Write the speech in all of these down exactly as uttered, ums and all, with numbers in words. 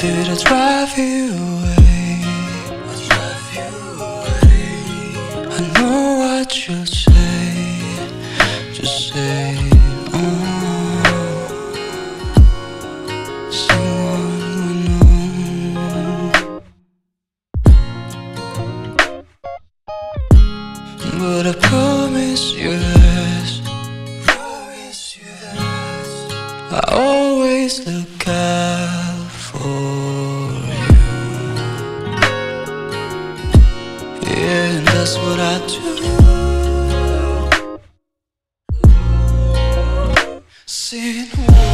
did I drive you away? I drive you away. I know what you'll say. Just say, oh, someone we know. But I promise you this, promise you this, I always look out for you. Yeah, and that's what I do. Saying,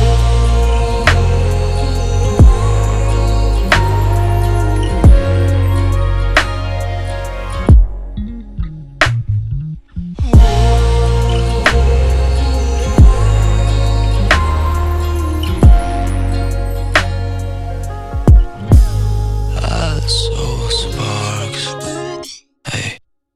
so sparks. Hey.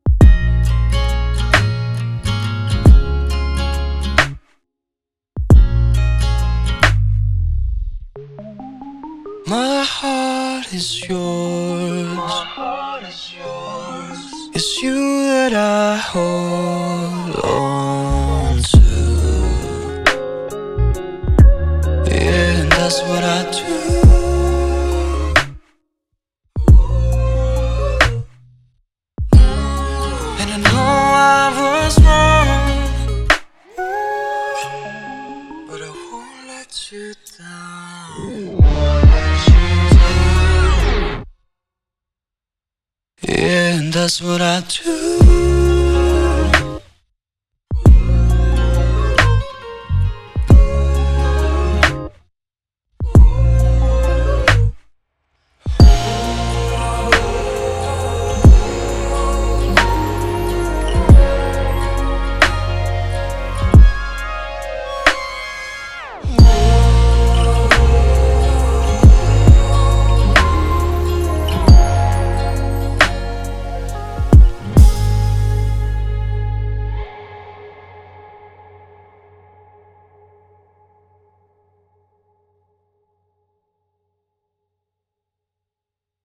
My heart is yours. My heart is yours. It's you that I hold on to. Yeah, and that's what I do. And I know I was wrong, but I won't let you down. Yeah, and that's what I do.